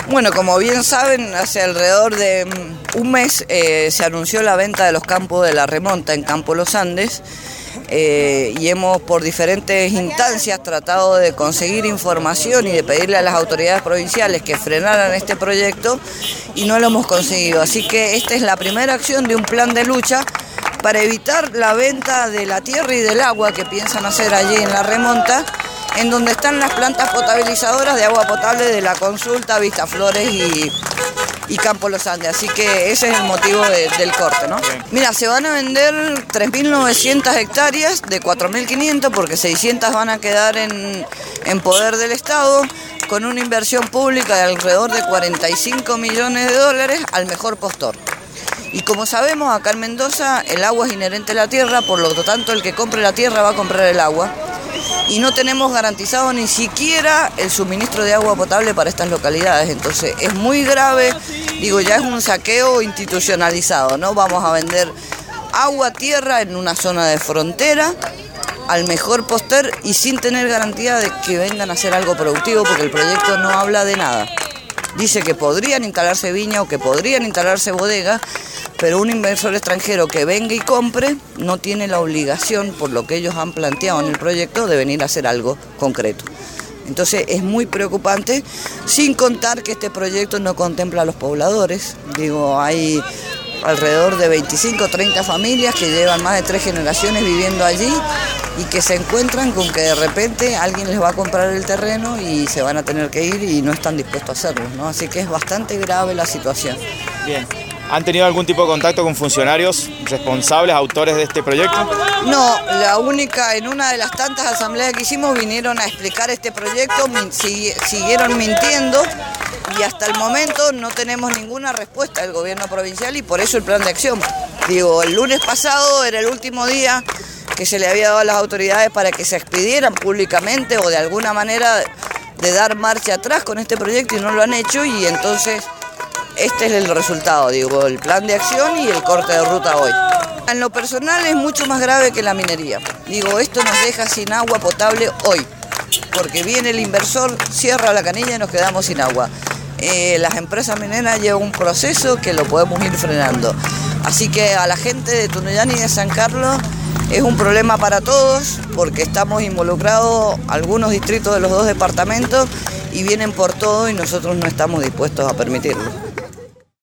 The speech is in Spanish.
Bueno, como bien saben, hace alrededor de un mes se anunció la venta de los campos de la remonta en Campo Los Andes y hemos por diferentes instancias tratado de conseguir información y de pedirle a las autoridades provinciales que frenaran este proyecto y no lo hemos conseguido. Así que esta es la primera acción de un plan de lucha para evitar la venta de la tierra y del agua que piensan hacer allí en la remonta, en donde están las plantas potabilizadoras de agua potable de La Consulta, Vistaflores y Campo Los Andes. Así que ese es el motivo del corte, ¿no? Mira, se van a vender 3.900 hectáreas de 4.500 porque 600 van a quedar en poder del Estado, con una inversión pública de alrededor de 45 millones de dólares al mejor postor. Y como sabemos, acá en Mendoza el agua es inherente a la tierra, por lo tanto el que compre la tierra va a comprar el agua. Y no tenemos garantizado ni siquiera el suministro de agua potable para estas localidades. Entonces es muy grave, digo, ya es un saqueo institucionalizado, ¿no? Vamos a vender agua, tierra en una zona de frontera al mejor postor y sin tener garantía de que vengan a hacer algo productivo, porque el proyecto no habla de nada. Dice que podrían instalarse viña o que podrían instalarse bodegas, pero un inversor extranjero que venga y compre no tiene la obligación, por lo que ellos han planteado en el proyecto, de venir a hacer algo concreto. Entonces es muy preocupante, sin contar que este proyecto no contempla a los pobladores. Digo, hay alrededor de 25 o 30 familias que llevan más de 3 generaciones viviendo allí y que se encuentran con que de repente alguien les va a comprar el terreno y se van a tener que ir y no están dispuestos a hacerlo, ¿no? Así que es bastante grave la situación. Bien. ¿Han tenido algún tipo de contacto con funcionarios responsables, autores de este proyecto? No, la única, en una de las tantas asambleas que hicimos vinieron a explicar este proyecto, siguieron mintiendo y hasta el momento no tenemos ninguna respuesta del gobierno provincial y por eso el plan de acción. Digo, el lunes pasado era el último día que se le había dado a las autoridades para que se expidieran públicamente o de alguna manera de dar marcha atrás con este proyecto y no lo han hecho y entonces este es el resultado, digo, el plan de acción y el corte de ruta hoy. En lo personal es mucho más grave que la minería. Digo, esto nos deja sin agua potable hoy, porque viene el inversor, cierra la canilla y nos quedamos sin agua. Las empresas mineras llevan un proceso que lo podemos ir frenando. Así que a la gente de Tunuyán y de San Carlos es un problema para todos, porque estamos involucrados algunos distritos de los dos departamentos y vienen por todo y nosotros no estamos dispuestos a permitirlo.